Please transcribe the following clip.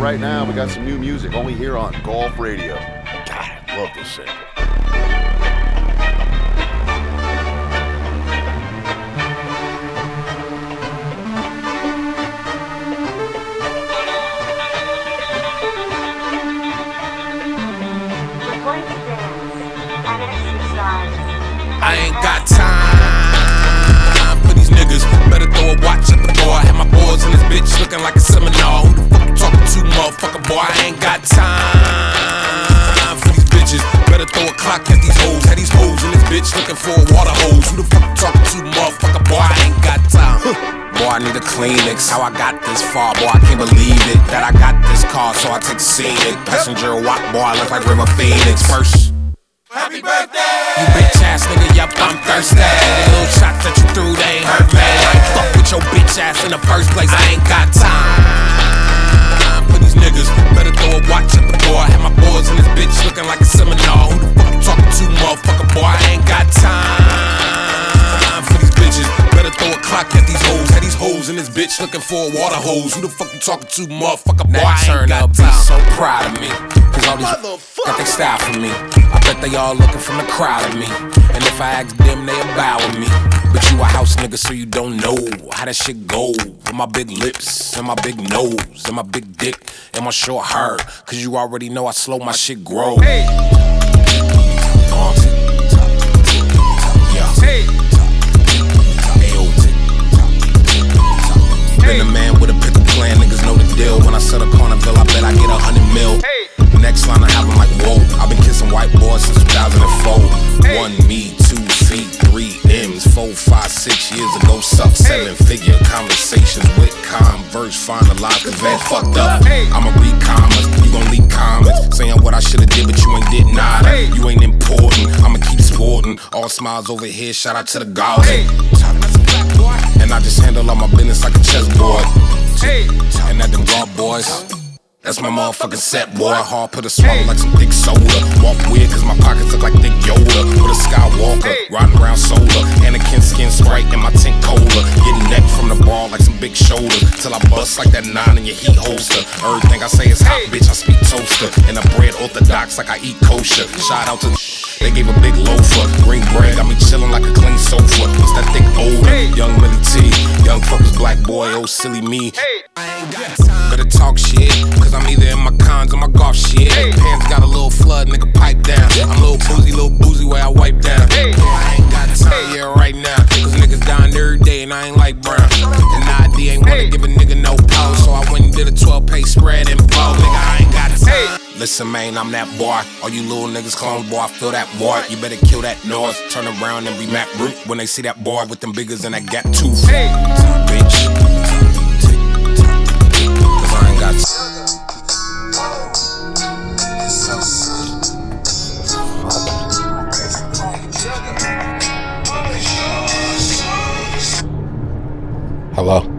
right now, we got some new music only here on Golf Radio. God, I love this sample. I ain't got time for these niggas. Better throw a watch at the boy. Had my boys in this bitch looking like a seminar. Who the fuck you talking to, motherfucker, boy? I ain't got time for these bitches. Better throw a clock at these hoes. Had these hoes in this bitch looking for a water hose. Who the fuck you talking to, motherfucker, boy? I ain't got time. Boy, I need a Kleenex. How I got this far, boy, I can't believe it. That I got this car, so I take the scenic. Passenger walk, boy, I look like River Phoenix. First, happy birthday! You bitch ass nigga, yup, I'm thirsty. The little shots that you threw, they ain't hurt, man. I ain't fuck with your bitch ass in the first place. I ain't got time for these niggas. Better throw a watch at the boy. Had my boys in this bitch looking like a seminar. Who the fuck you talking to, motherfucker, boy? I ain't got time for these bitches. Better throw a clock at these hoes. Had these hoes in this bitch looking for a water hose. Who the fuck you talking to, motherfucker, boy? I ain't got time. So proud of me. Cause all these got they style for me. I bet they all looking from the crowd at me. And if I ask them, they bow with me. But you a house nigga, so you don't know how that shit go. With my big lips, and my big nose, and my big dick, and my short hair. Cause you already know I slow my shit grow. Hey. Been a man with a pickle plan, niggas know the deal. When I set a Carnival, I bet I get 100 mil. Next line I have them like, whoa. I've been kissing white boys since 2004. 1 me, 2 feet, 3 M's, 4, 5, 6 years ago. Suck 7-figure conversations with Converse. Finalized cause Van fucked up. I'ma read comments, you gon' leak comments saying what I should've did, but you ain't did nada. You ain't important, I'ma keep sporting. All smiles over here, shout out to the gods. And I just handle all my business like a chessboard. And at them guard boys, that's my motherfucking set, boy. Hard put a swallow like some thick soda. Walk weird cause my pockets look like thick Yoda. With a Skywalker, riding around solar. Anakin skin Sprite in my tank cola. Getting neck from the ball like some big shoulders. Till I bust like that 9 in your heat holster. Everything I say is hot, bitch, I speak toaster. And I bread orthodox like I eat kosher. Shout out to they gave a big loafer. Green bread got me chillin' like a clean sofa. It's that thick odor, young Millie T. Young fuckers, black boy, oh silly me. I ain't got time. Better talk shit, cause I'm either in my cons or my golf shit. Pants got a little flood, nigga, pipe down. I'm a little boozy where I wipe down. I ain't got time, yeah, right now. Cause niggas dying every day and I ain't like brown. And ID ain't wanna give a nigga no pause. So I went and did a 12-page spread and blow. Nigga, I ain't got time. Listen, man, I'm that boy. All you little niggas clones, boy, I feel that boy. You better kill that noise. Turn around and be Matt Root when they see that boy with them biggers and that gap tooth. Bitch. Cause I ain't got time. Hello?